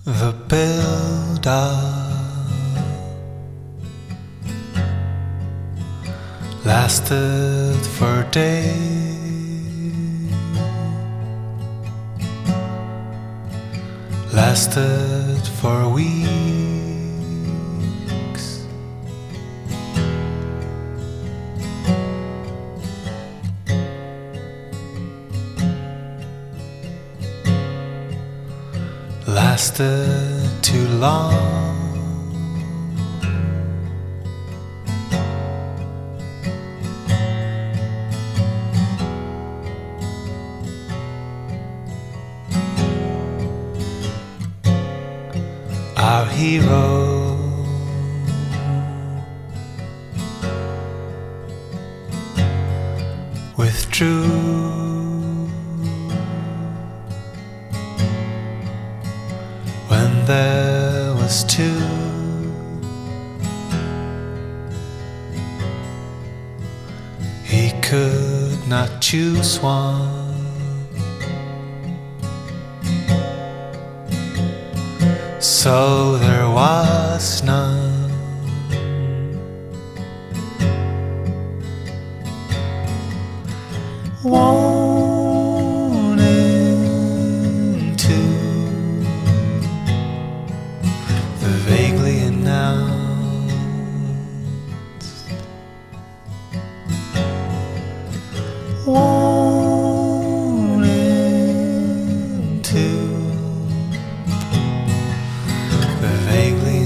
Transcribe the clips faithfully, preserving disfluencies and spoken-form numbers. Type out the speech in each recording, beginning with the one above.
The build-up lasted for days, lasted for weeks. Lasted too long. Our hero withdrew. When there was two, he could not choose one. So there was none. Wanting to the vaguely announced, wanting to the vaguely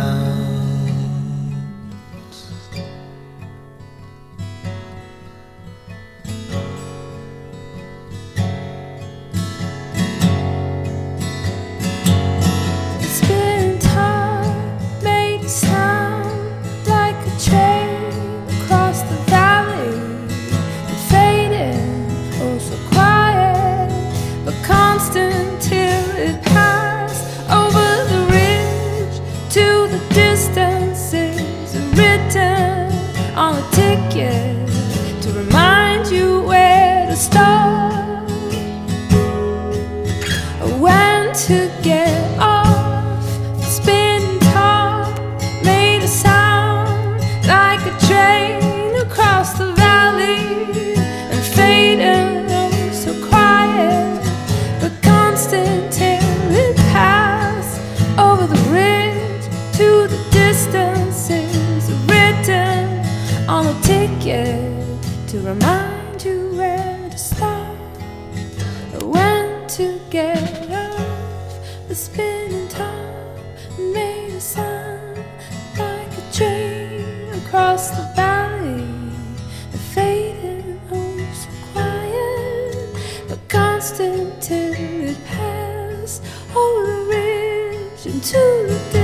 announced. Spinning top made a sound like a train across the valley, and fading, oh so quiet, but constant till it passed over the ridge to the distances written on a ticket to remind you where to start, when to get off. The spinning top made a sound like a train across the valley, and faded, oh so quiet, but constant till it passed over the ridge to the distances written on a ticket to remind you where to stop, when to get off. The spinning top made a sound like a train across the valley, and fading, oh so quiet, but constant till it passed over the ridge into the